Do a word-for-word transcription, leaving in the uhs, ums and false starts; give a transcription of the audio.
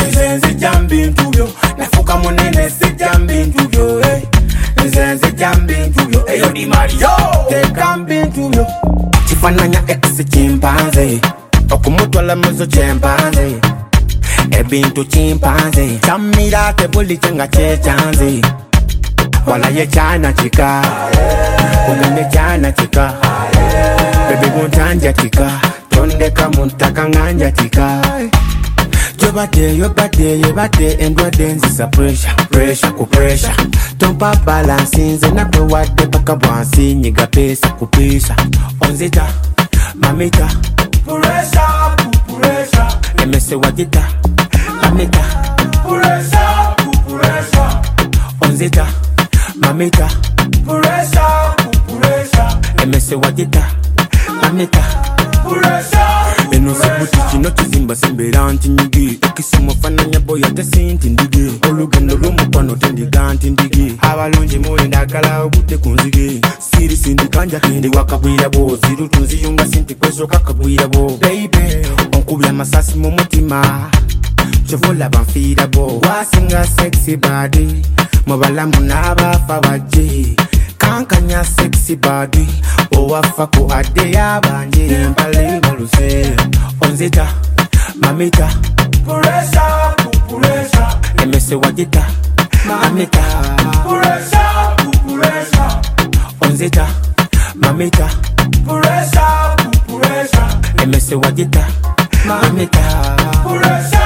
Nzenze jambi ntubyo nafuka munene si jambi ntubyo eh Nzenze jambi ntubyo eyo di Mario tekambi ntubyo chifananya ex chimpanzee okumutwala muzo chimpanzee ebintu chimpanzee chamira tebuli chenga chechanze wala ye chana chika ugande chana chika bebe montanja chika tonde kamuntaka nganja chika Yobate, yobate, yobate, endwa denzi sa pressure, pressure ku pressure. Tompa balance nze na kwe wate baka bwansi nyiga pesa ku pesa. Onzita, mamita, pressure ku pressure. Emese wadita, mamita, pressure ku pressure. Onzita, mamita, pressure ku pressure. Emese wadita, mamita, pressure. Eno sebuti chino chizimba simberanti nyigi Ekisimo fananya boya tesinti ndige Olugendo lumu kwano tendiganti ndige Abalunji muli ndakala obute kunzige Siri sindi kanja kindi wakabwira bo Ziru tunzi yunga sinti kwezo kakabwira bo Baby, onkubya masasi mumutima Chovola banfira bo Wasinga sexy body Mobala munaba fabaji Kankanya sexy body Owafa ku ade yabanje Mbale baluse Onzita, mamita Puresha, puresha Emese wadita, mamita Puresha, puresha Onzita, mamita Puresha, puresha Emese wadita, mamita Puresha